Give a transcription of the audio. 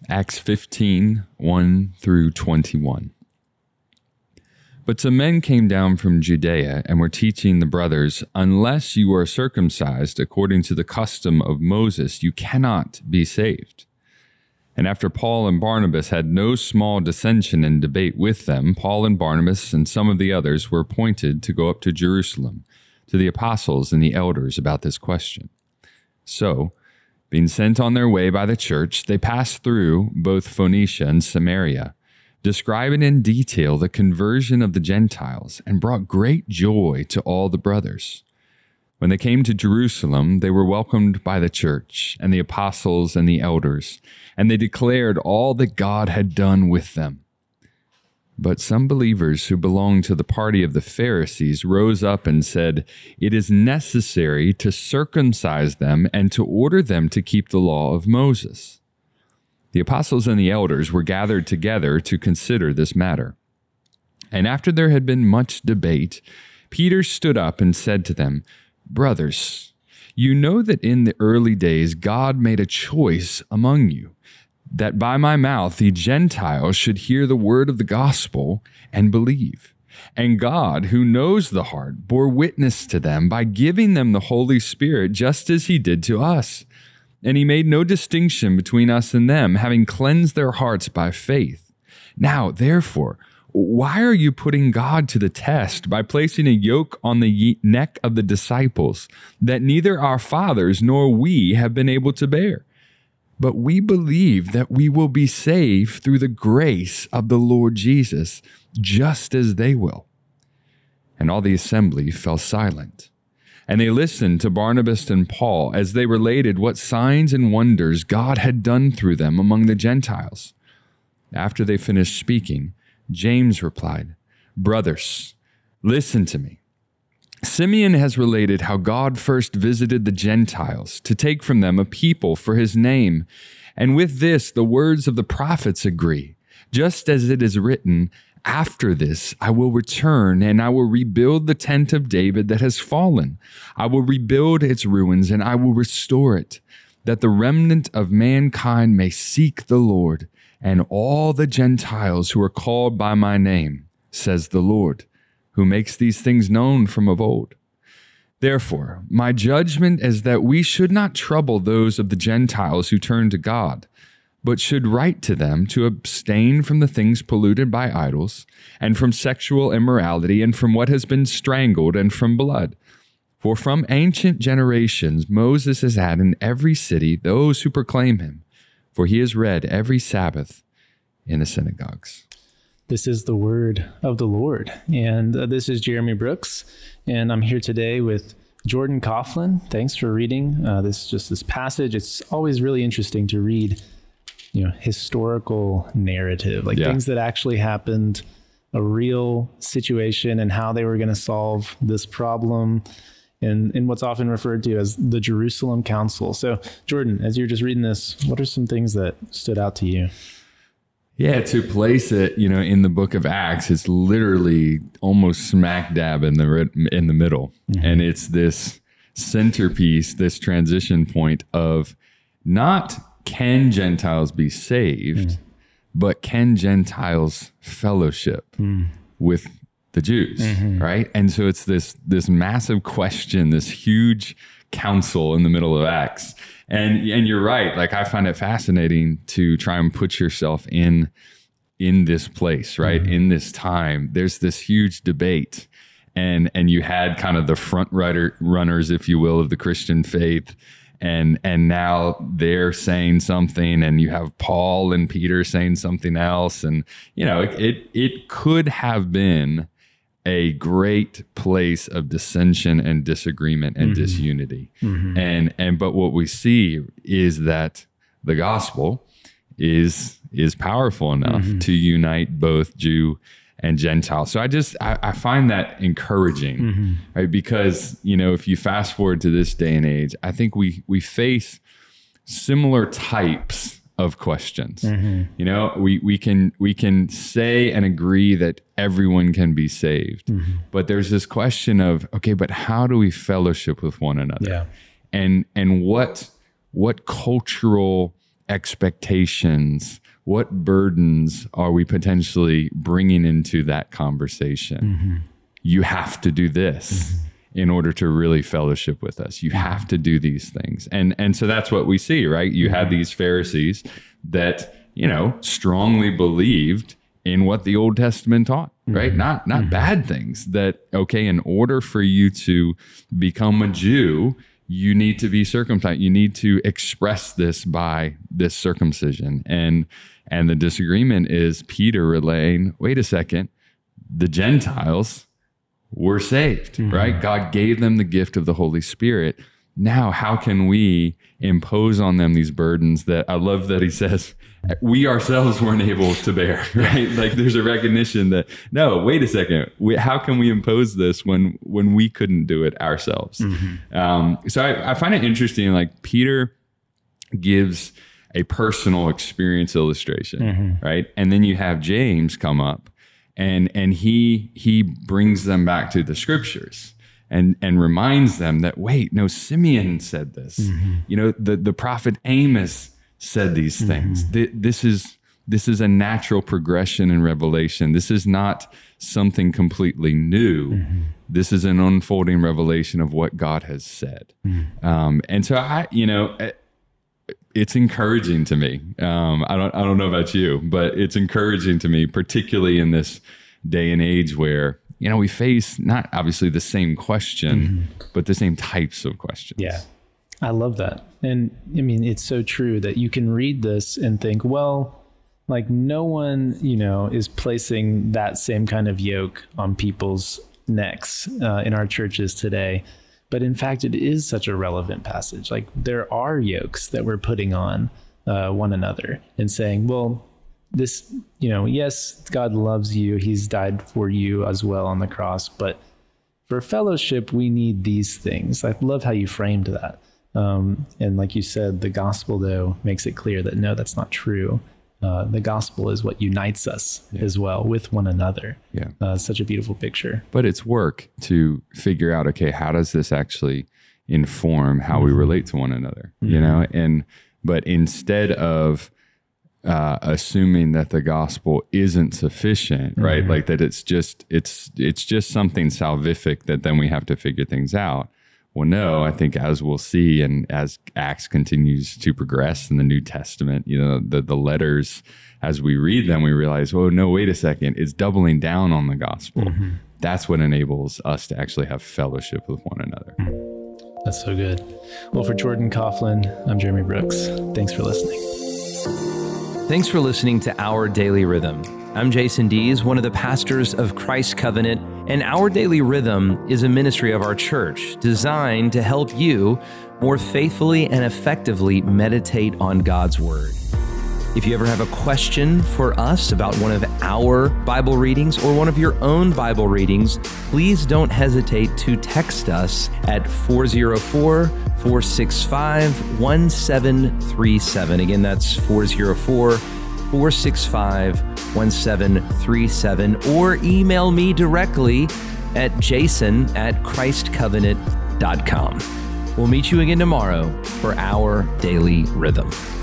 Acts 15, 1 through 21. But some men came down from Judea and were teaching the brothers, unless you are circumcised according to the custom of Moses, you cannot be saved. And after Paul and Barnabas had no small dissension and debate with them, Paul and Barnabas and some of the others were appointed to go up to Jerusalem, to the apostles and the elders about this question. So, being sent on their way by the church, they passed through both Phoenicia and Samaria, describing in detail the conversion of the Gentiles, and brought great joy to all the brothers. When they came to Jerusalem, they were welcomed by the church and the apostles and the elders, and they declared all that God had done with them. But some believers who belonged to the party of the Pharisees rose up and said, "It is necessary to circumcise them and to order them to keep the law of Moses." The apostles and the elders were gathered together to consider this matter. And after there had been much debate, Peter stood up and said to them, "Brothers, you know that in the early days God made a choice among you, that by my mouth the Gentiles should hear the word of the gospel and believe. And God, who knows the heart, bore witness to them by giving them the Holy Spirit, just as he did to us. And he made no distinction between us and them, having cleansed their hearts by faith. Now, therefore, why are you putting God to the test by placing a yoke on the neck of the disciples that neither our fathers nor we have been able to bear? But we believe that we will be saved through the grace of the Lord Jesus, just as they will." And all the assembly fell silent. And they listened to Barnabas and Paul as they related what signs and wonders God had done through them among the Gentiles. After they finished speaking, James replied, "Brothers, listen to me. Simeon has related how God first visited the Gentiles to take from them a people for his name. And with this, the words of the prophets agree, just as it is written, 'After this, I will return and I will rebuild the tent of David that has fallen. I will rebuild its ruins and I will restore it, that the remnant of mankind may seek the Lord, and all the Gentiles who are called by my name, says the Lord, who makes these things known from of old.' Therefore, my judgment is that we should not trouble those of the Gentiles who turn to God, but should write to them to abstain from the things polluted by idols, and from sexual immorality, and from what has been strangled, and from blood. For from ancient generations Moses has had in every city those who proclaim him, for he is read every Sabbath in the synagogues." This is the word of the Lord. And this is Jeremy Brooks, and I'm here today with Jordan Coughlin. Thanks for reading this passage. It's always really interesting to read historical narrative, things that actually happened, a real situation, and how they were going to solve this problem, in what's often referred to as the Jerusalem Council. So, Jordan, as you're just reading this, what are some things that stood out to you? Yeah, to place it, in the book of Acts, it's literally almost smack dab in the middle, and it's this centerpiece, this transition point of not can Gentiles be saved, but can Gentiles fellowship with the Jews, right? And so it's this massive question, this huge council in the middle of Acts. And you're right, I find it fascinating to try and put yourself in this place, right? In this time, there's this huge debate. And you had kind of the front runners, if you will, of the Christian faith. And now they're saying something, and you have Paul and Peter saying something else. And, it could have been a great place of dissension and disagreement and disunity. But what we see is that the gospel is powerful enough to unite both Jew and Gentile. So I find that encouraging, right? Because, if you fast forward to this day and age, I think we face similar types of questions. We can say and agree that everyone can be saved, but there's this question of, okay, but how do we fellowship with one another? And what cultural expectations, what burdens are we potentially bringing into that conversation? You have to do this in order to really fellowship with us. You have to do these things. And so that's what we see, right? You had these Pharisees that, strongly believed in what the Old Testament taught, right? Not bad things. That, okay, in order for you to become a Jew, you need to be circumcised. You need to express this by this circumcision. And the disagreement is Peter relaying, wait a second, the Gentiles were saved, right? God gave them the gift of the Holy Spirit. Now, how can we impose on them these burdens that I love that he says we ourselves weren't able to bear, right? Like there's a recognition that, no, wait a second. How can we impose this when we couldn't do it ourselves? So I find it interesting, like Peter gives a personal experience illustration, right? And then you have James come up and he brings them back to the scriptures and reminds them that, wait, no, Simeon said this. The prophet Amos said these things. This is a natural progression in revelation. This is not something completely new. This is an unfolding revelation of what God has said. And so it's encouraging to me. I don't know about you, but it's encouraging to me, particularly in this day and age where, we face not obviously the same question, but the same types of questions. Yeah, I love that. And I mean, it's so true that you can read this and think, well, like no one, is placing that same kind of yoke on people's necks in our churches today. But in fact, it is such a relevant passage. Like there are yokes that we're putting on one another and saying, well, this, yes, God loves you. He's died for you as well on the cross. But for fellowship, we need these things. I love how you framed that. And like you said, the gospel, though, makes it clear that, no, that's not true. The gospel is what unites us as well with one another. Such a beautiful picture. But it's work to figure out, okay, how does this actually inform how we relate to one another? But instead of assuming that the gospel isn't sufficient, right? Like that it's just something salvific that then we have to figure things out. Well, no, I think as we'll see, and as Acts continues to progress in the New Testament, the letters, as we read them, we realize, oh, no, wait a second, it's doubling down on the gospel. That's what enables us to actually have fellowship with one another. That's so good. Well, for Jordan Coughlin, I'm Jeremy Brooks. Thanks for listening. Thanks for listening to Our Daily Rhythm. I'm Jason Dees, one of the pastors of Christ Covenant, and Our Daily Rhythm is a ministry of our church designed to help you more faithfully and effectively meditate on God's Word. If you ever have a question for us about one of our Bible readings or one of your own Bible readings, please don't hesitate to text us at 404-465-1737. Again, that's 404-465-1737, or email me directly at jason@christcovenant.com. We'll meet you again tomorrow for Our Daily Rhythm.